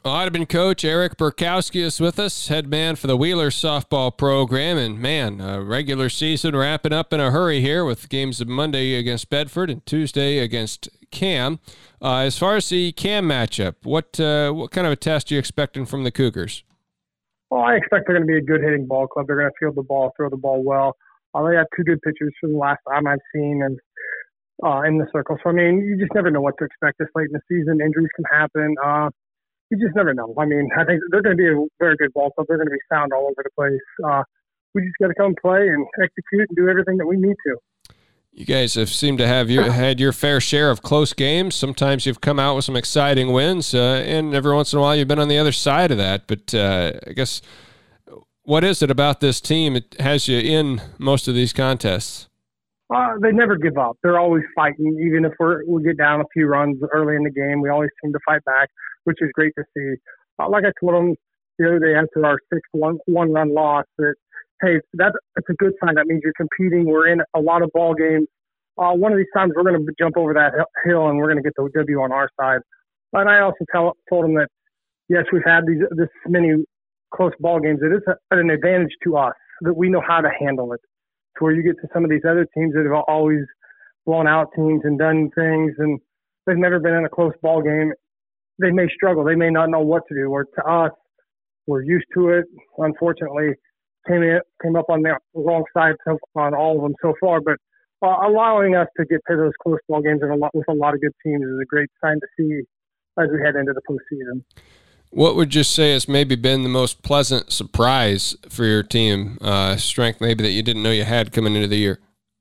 Audubon coach Eric Burkowski is with us, head man for the Wheeler softball program. And man, regular season wrapping up in a hurry here with games of Monday against Bedford and Tuesday against Cam. As far as the Cam matchup, what kind of a test are you expecting from the Cougars? Well, I expect they're going to be a good hitting ball club. They're going to field the ball, throw the ball well. They have two good pitchers from the last time I've seen and in the circle. So, I mean, you just never know what to expect this late in the season. Injuries can happen. You just never know. I mean, I think they're going to be a very good ball club. They're going to be sound all over the place. We just got to come play and execute and do everything that we need to. You guys have seemed to have had your fair share of close games. Sometimes you've come out with some exciting wins, and every once in a while you've been on the other side of that. But I guess, what is it about this team that has you in most of these contests? They never give up. They're always fighting. Even if we get down a few runs early in the game, we always seem to fight back, which is great to see. Like I told them the other day after our 6-1 one-run loss, that, hey, that's a good sign. That means you're competing. We're in a lot of ball games. One of these times we're going to jump over that hill and we're going to get the W on our side. But I also told them that, yes, we've had this many close ball games. It is an advantage to us that we know how to handle it. To where you get to some of these other teams that have always blown out teams and done things, and they've never been in a close ball game. They may struggle. They may not know what to do. Or to us, we're used to it. Unfortunately, came up on the wrong side on all of them so far. But allowing us to get to those close ball games with a lot of good teams is a great sign to see as we head into the postseason. What would you say has maybe been the most pleasant surprise for your team, strength maybe that you didn't know you had coming into the year?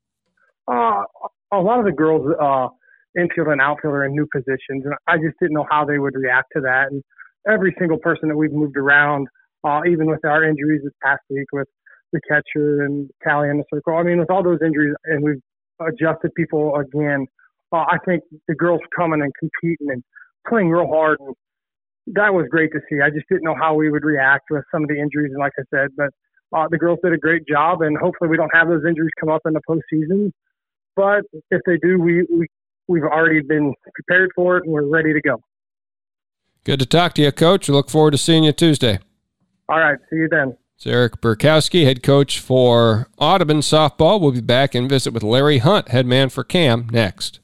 A lot of the girls, infield and outfield, are in new positions, and I just didn't know how they would react to that. And every single person that we've moved around, even with our injuries this past week with the catcher and Callie in the circle, I mean, with all those injuries, and we've adjusted people again, I think the girls coming and competing and playing real hard, and that was great to see. I just didn't know how we would react with some of the injuries, and like I said, but the girls did a great job, and hopefully we don't have those injuries come up in the postseason. But if they do, we've already been prepared for it, and we're ready to go. Good to talk to you, Coach. We look forward to seeing you Tuesday. All right, see you then. It's Eric Burkowski, head coach for Audubon softball. We'll be back and visit with Larry Hunt, head man for Cam, next.